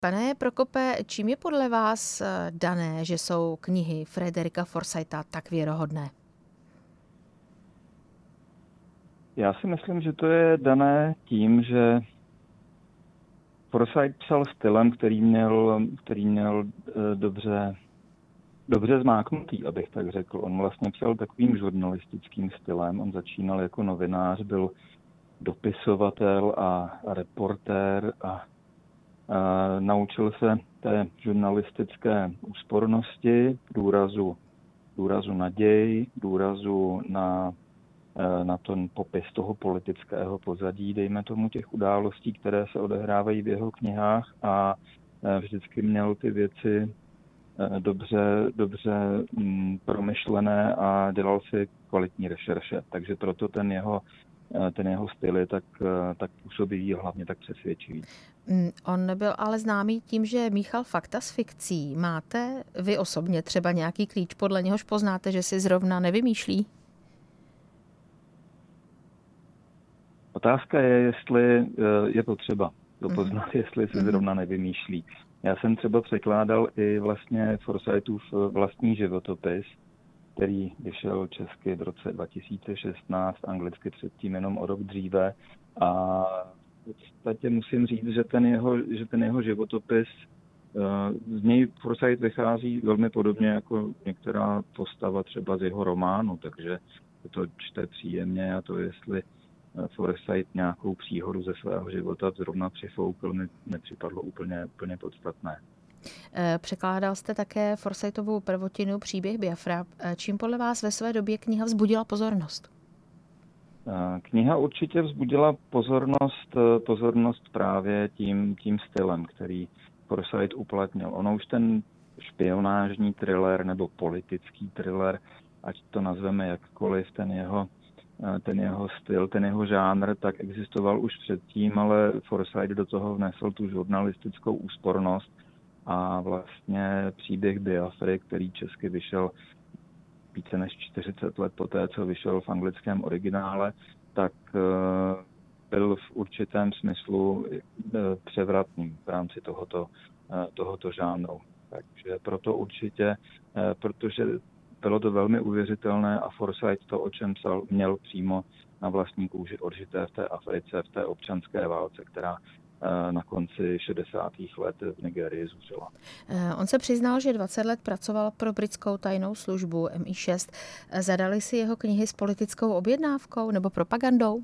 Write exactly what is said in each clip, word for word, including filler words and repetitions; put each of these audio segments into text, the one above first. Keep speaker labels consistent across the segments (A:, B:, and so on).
A: Pane Prokope, čím je podle vás eh, dané, že jsou knihy Frederika Forsytha tak věrohodné?
B: Já si myslím, že to je dané tím, že Forsyth psal stylem, který měl, který měl eh, dobře, dobře zmáknutý, abych tak řekl. On vlastně psal takovým žurnalistickým stylem. On začínal jako novinář, byl dopisovatel a, a reportér a, a naučil se té žurnalistické úspornosti, důrazu, důrazu na děj, důrazu na na ten popis toho politického pozadí, dejme tomu těch událostí, které se odehrávají v jeho knihách, a vždycky měl ty věci dobře, dobře promyšlené a dělal si kvalitní rešerše. Takže proto ten jeho, ten jeho styl je tak, tak působivý a hlavně tak přesvědčivý.
A: On byl ale známý tím, že míchal fakta s fikcí. Máte vy osobně třeba nějaký klíč, podle něhož poznáte, že si zrovna nevymýšlí?
B: Otázka je, jestli je potřeba to poznat, mm-hmm. jestli si zrovna nevymýšlí. Já jsem třeba překládal i vlastně Forsythův vlastní životopis, který vyšel česky v roce dva tisíce šestnáct, anglicky předtím jenom o rok dříve. A v podstatě musím říct, že ten jeho, že ten jeho životopis, z něj Forsyth vychází velmi podobně jako některá postava třeba z jeho románu, takže to čte příjemně, a to, jestli Forsyth nějakou příhodu ze svého života zrovna přifoukl, mi nepřipadlo úplně, úplně podstatné.
A: Překládal jste také Forsythovu prvotinu Příběh Biafra. Čím podle vás ve své době kniha vzbudila pozornost?
B: Kniha určitě vzbudila pozornost, pozornost právě tím, tím stylem, který Forsyth uplatnil. Ono už ten špionážní thriller nebo politický thriller, ať to nazveme jakkoliv, ten jeho ten jeho styl, ten jeho žánr, tak existoval už předtím, ale Forsyth do toho vnesl tu žurnalistickou úspornost a vlastně Příběh Biafry, který česky vyšel více než čtyřicet let poté, co vyšel v anglickém originále, tak byl v určitém smyslu převratný v rámci tohoto, tohoto žánru. Takže proto určitě, protože bylo to velmi uvěřitelné a Forsyth to, o čem psal, měl přímo na vlastní kůži odžité v té Africe, v té občanské válce, která na konci šedesátých let v Nigérii zuřila.
A: On se přiznal, že dvacet let pracoval pro britskou tajnou službu M I šest. Zadali si jeho knihy s politickou objednávkou nebo propagandou?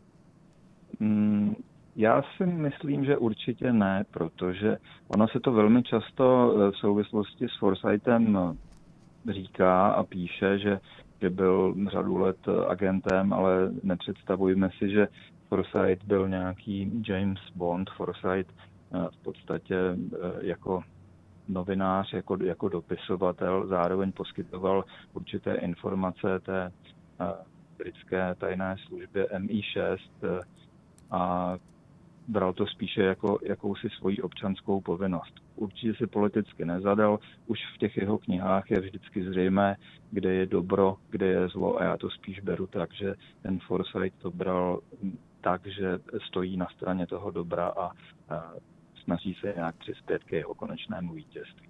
B: Hmm, já si myslím, že určitě ne, protože ono se to velmi často v souvislosti s Forsythem říká a píše, že, že byl řadu let agentem, ale nepředstavujme si, že Forsyth byl nějaký James Bond. Forsyth v podstatě jako novinář, jako, jako dopisovatel zároveň poskytoval určité informace té britské tajné službě M I šest a bral to spíše jako jakousi svoji občanskou povinnost. Určitě si politicky nezadal, už v těch jeho knihách je vždycky zřejmé, kde je dobro, kde je zlo, a já to spíš beru tak, že ten Forsyth to bral tak, že stojí na straně toho dobra a, a snaží se nějak přispět k jeho konečnému vítězství.